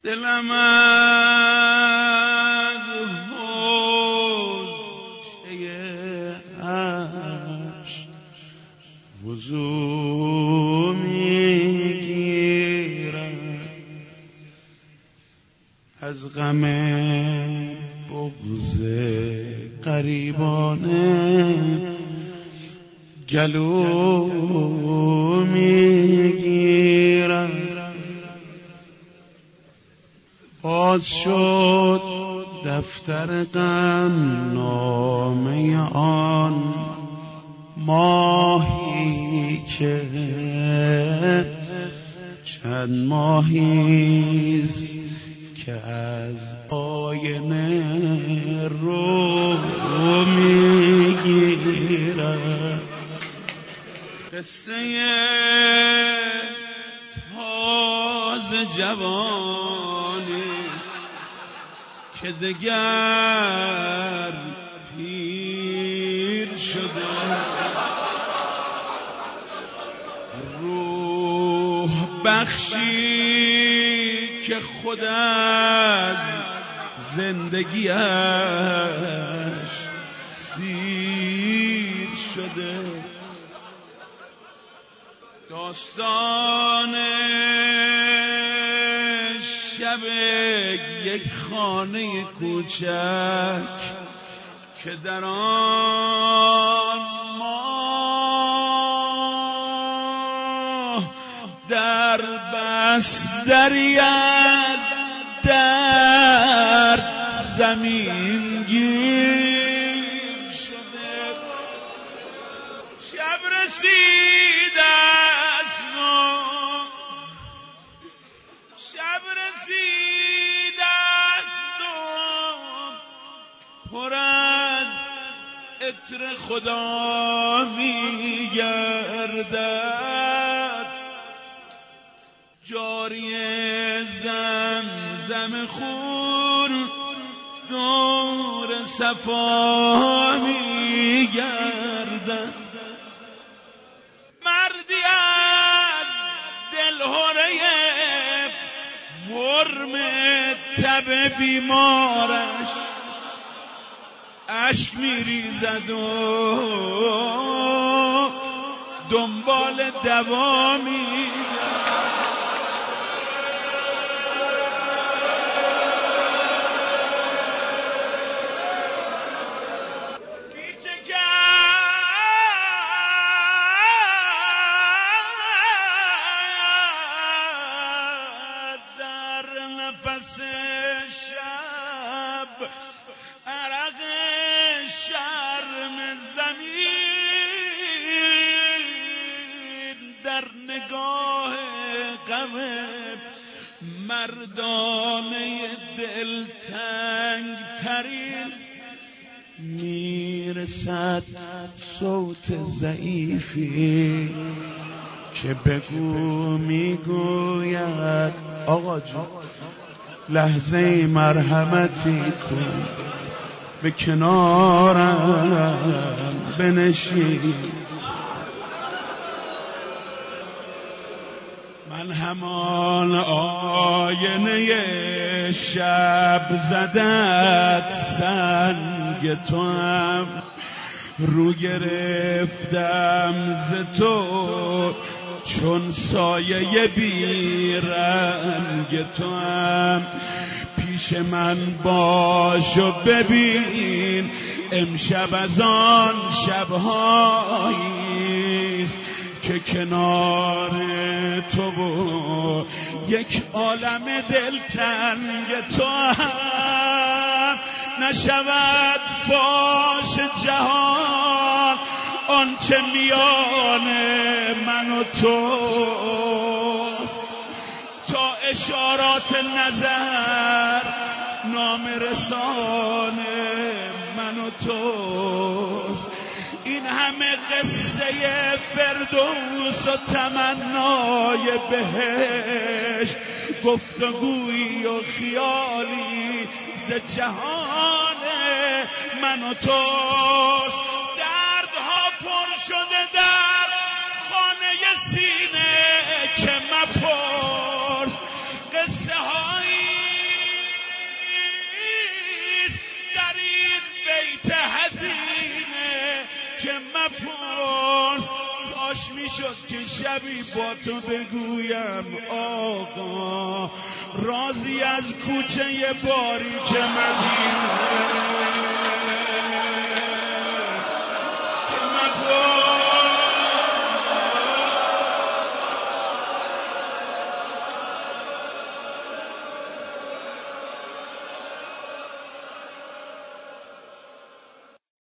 دلم از حوضه عشق وضو میگیرد، از غم بغض غریبانه گلو میگیرد. باز شد دفتر غم نامه آن ماهی که چند ماهیست که از آینه رو میگیرد. قصه تازه جوانی که دگر پیر شده، روح بخشی که خود از زندگیش سیر شده. داستان شب یک خانه کوچک که در آن ماه در بستری از در زمین گیر شده. شب رسید از نو، شب رسید از نو، پر از عطر خدا می گردد. جاری زمزم خون دور صفا می گردد. مردی از دلهره ورم تب بیمارش اشک میریزد و دنبال دوا میگرد. نفس شب عرق شرم زمین، در نگاه غم مردانه دلتنگ پرین میرسد صوت ضعیفی که بگو میگوید آقا جان لحظه مرحمتی کن، به کنارم بنشین. من همان آینه شب زدت سنگ توام، رو گرفتم ز تو چون سایه بیرنگ توام. پیش من باش و ببین امشب از آن شبهاییست که کنار تو و یک عالم دلتنگ تو هم نشود فاش جهان آنچه میان من و توست. تا اشارات نظر نام رسان من و توست. این همه قصه فردوس و تمنای بهشت، گفتگویی و خیالی ز جهان من و توست. دردها پر شده در خانه سینه که مپرس، قصه هایی کاش میشد که شبی با تو بگویم آقا راضی از کوچه باریک مدینه